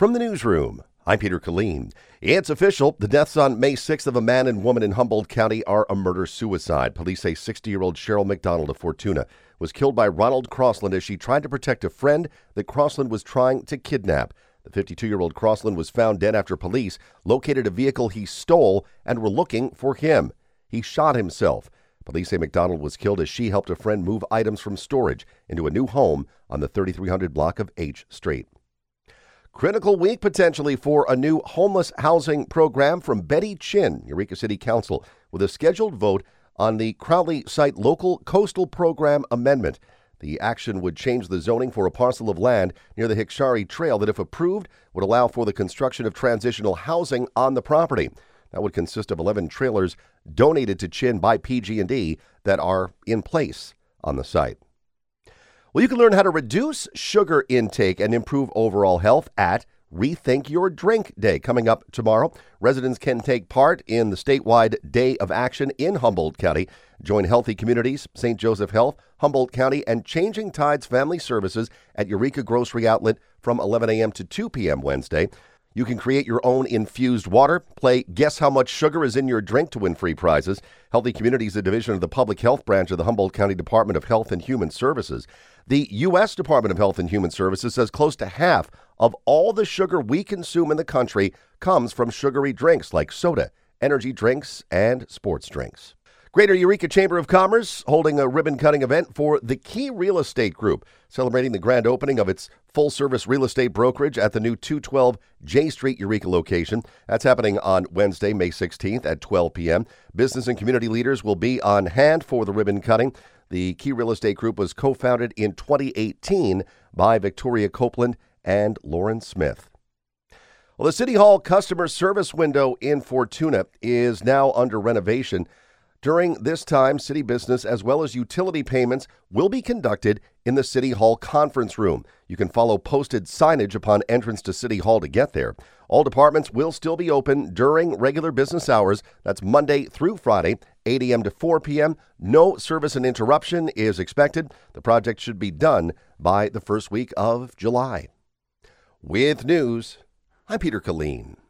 From the newsroom, I'm Peter Killeen. It's official. The deaths on May 6th of a man and woman in Humboldt County are a murder-suicide. Police say 60-year-old Cheryl McDonald of Fortuna was killed by Ronald Crossland as she tried to protect a friend that Crossland was trying to kidnap. The 52-year-old Crossland was found dead after police located a vehicle he stole and were looking for him. He shot himself. Police say McDonald was killed as she helped a friend move items from storage into a new home on the 3300 block of H Street. Critical week potentially for a new homeless housing program from Betty Chin, Eureka City Council, with a scheduled vote on the Crowley Site Local Coastal Program Amendment. The action would change the zoning for a parcel of land near the Hickshari Trail that, if approved, would allow for the construction of transitional housing on the property. That would consist of 11 trailers donated to Chin by PG&E that are in place on the site. Well, you can learn how to reduce sugar intake and improve overall health at Rethink Your Drink Day. Coming up tomorrow, residents can take part in the statewide Day of Action in Humboldt County. Join Healthy Communities, St. Joseph Health, Humboldt County, and Changing Tides Family Services at Eureka Grocery Outlet from 11 a.m. to 2 p.m. Wednesday. You can create your own infused water, play Guess How Much Sugar is in Your Drink to win free prizes. Healthy Communities, a division of the Public Health Branch of the Humboldt County Department of Health and Human Services. The U.S. Department of Health and Human Services says close to half of all the sugar we consume in the country comes from sugary drinks like soda, energy drinks, and sports drinks. Greater Eureka Chamber of Commerce holding a ribbon-cutting event for the Key Real Estate Group, celebrating the grand opening of its full-service real estate brokerage at the new 212 J Street Eureka location. That's happening on Wednesday, May 16th at 12 p.m. Business and community leaders will be on hand for the ribbon cutting. The Key Real Estate Group was co-founded in 2018 by Victoria Copeland and Lauren Smith. Well, the City Hall customer service window in Fortuna is now under renovation. During this time, city business as well as utility payments will be conducted in the City Hall conference room. You can follow posted signage upon entrance to City Hall to get there. All departments will still be open during regular business hours. That's Monday through Friday, 8 a.m. to 4 p.m. No service and interruption is expected. The project should be done by the first week of July. With news, I'm Peter Killeen.